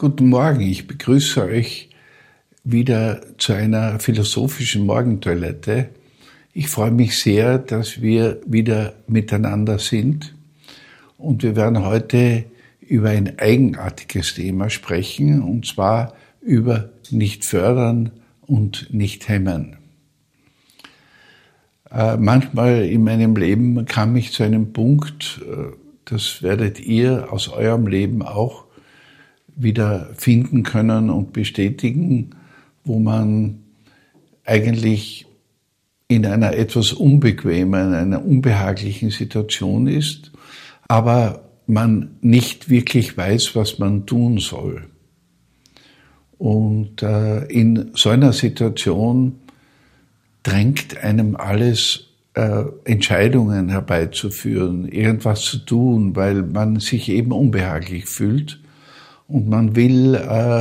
Guten Morgen, ich begrüße euch wieder zu einer philosophischen Morgentoilette. Ich freue mich sehr, dass wir wieder miteinander sind und wir werden heute über ein eigenartiges Thema sprechen, und zwar über nicht fördern und nicht hemmen. Manchmal in meinem Leben kam ich zu einem Punkt, das werdet ihr aus eurem Leben auch wieder finden können und bestätigen, wo man eigentlich in einer etwas unbequemen, einer unbehaglichen Situation ist, aber man nicht wirklich weiß, was man tun soll. Und in so einer Situation drängt einem alles, Entscheidungen herbeizuführen, irgendwas zu tun, weil man sich eben unbehaglich fühlt und man will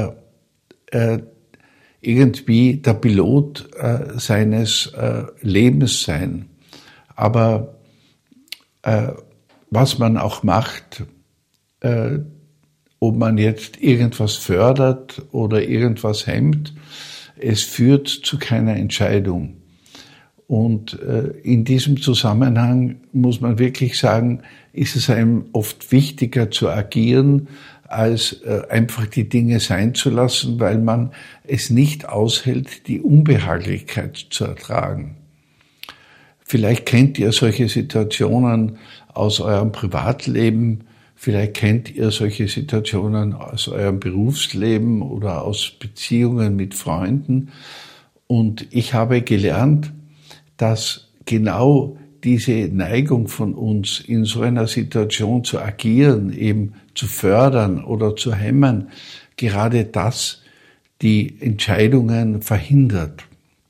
irgendwie der Pilot seines Lebens sein. Aber was man auch macht, ob man jetzt irgendwas fördert oder irgendwas hemmt, es führt zu keiner Entscheidung. Und in diesem Zusammenhang muss man wirklich sagen, ist es einem oft wichtiger zu agieren, als einfach die Dinge sein zu lassen, weil man es nicht aushält, die Unbehaglichkeit zu ertragen. Vielleicht kennt ihr solche Situationen aus eurem Privatleben, vielleicht kennt ihr solche Situationen aus eurem Berufsleben oder aus Beziehungen mit Freunden. Und ich habe gelernt, dass genau diese Neigung von uns, in so einer Situation zu agieren, eben zu fördern oder zu hemmen, gerade das die Entscheidungen verhindert.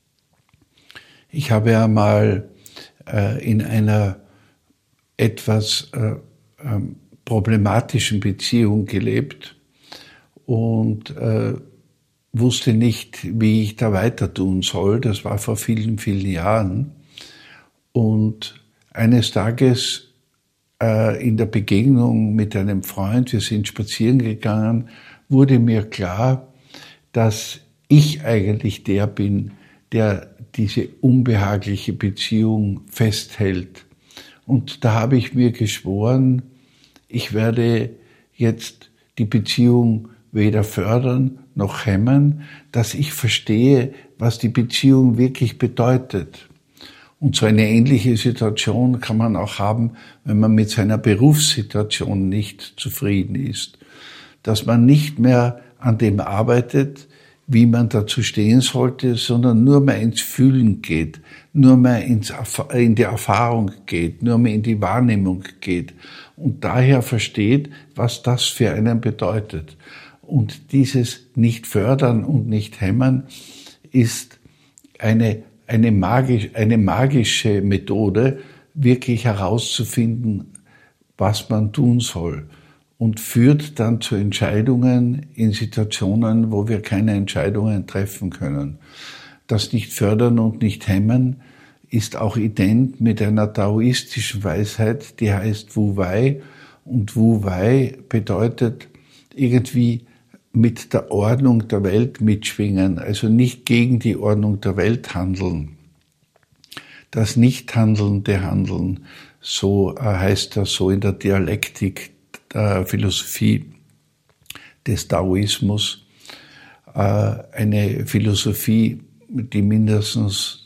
Ich habe einmal in einer etwas problematischen Beziehung gelebt und wusste nicht, wie ich da weiter tun soll. Das war vor vielen, vielen Jahren. Und eines Tages in der Begegnung mit einem Freund, wir sind spazieren gegangen, wurde mir klar, dass ich eigentlich der bin, der diese unbehagliche Beziehung festhält. Und da habe ich mir geschworen, ich werde jetzt die Beziehung weder fördern noch hemmen, dass ich verstehe, was die Beziehung wirklich bedeutet. Und so eine ähnliche Situation kann man auch haben, wenn man mit seiner Berufssituation nicht zufrieden ist. Dass man nicht mehr an dem arbeitet, wie man dazu stehen sollte, sondern nur mehr ins Fühlen geht, nur mehr in die Erfahrung geht, nur mehr in die Wahrnehmung geht und daher versteht, was das für einen bedeutet. Und dieses nicht fördern und nicht hemmen ist eine magische Methode, wirklich herauszufinden, was man tun soll, und führt dann zu Entscheidungen in Situationen, wo wir keine Entscheidungen treffen können. Das nicht fördern und nicht hemmen ist auch ident mit einer taoistischen Weisheit, die heißt Wu Wei. Und Wu Wei bedeutet irgendwie mit der Ordnung der Welt mitschwingen, also nicht gegen die Ordnung der Welt handeln. Das nicht handelnde Handeln, so heißt das so in der Dialektik der Philosophie des Taoismus, eine Philosophie, die mindestens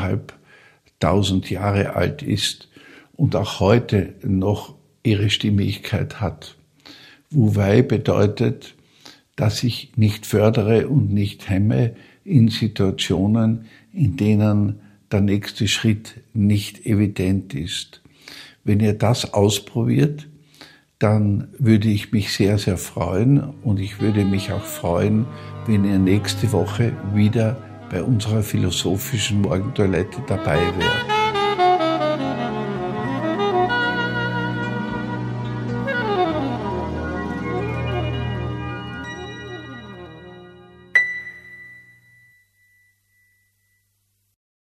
2500 Jahre alt ist und auch heute noch ihre Stimmigkeit hat. Wu Wei bedeutet, dass ich nicht fördere und nicht hemme in Situationen, in denen der nächste Schritt nicht evident ist. Wenn ihr das ausprobiert, dann würde ich mich sehr, sehr freuen und ich würde mich auch freuen, wenn ihr nächste Woche wieder bei unserer philosophischen Morgentoilette dabei wärt.